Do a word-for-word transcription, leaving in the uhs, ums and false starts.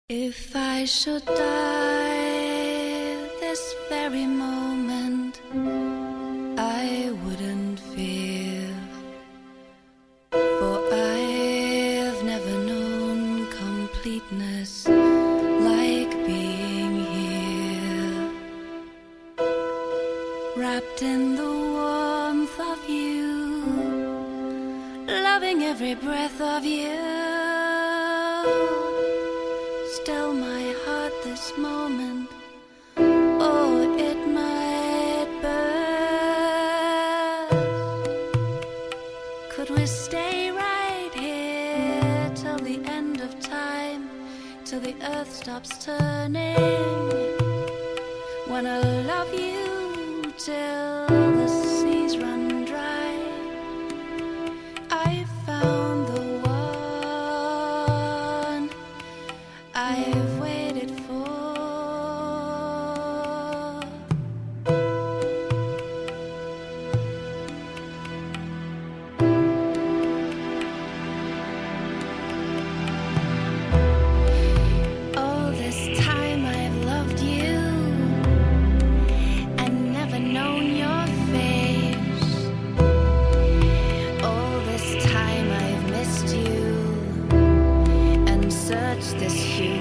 If I should die this very moment, I wouldn't fear, for I've never known completeness like being here, wrapped in the warmth of you, loving every breath of you. Still my heart this moment, oh, it might burst. Could we stay right here till the end of time, till the earth stops turning? Wanna love you till the seas run dry. I found the one I've waited for. All this time I've loved you and never known your face. All this time I've missed you and searched this huge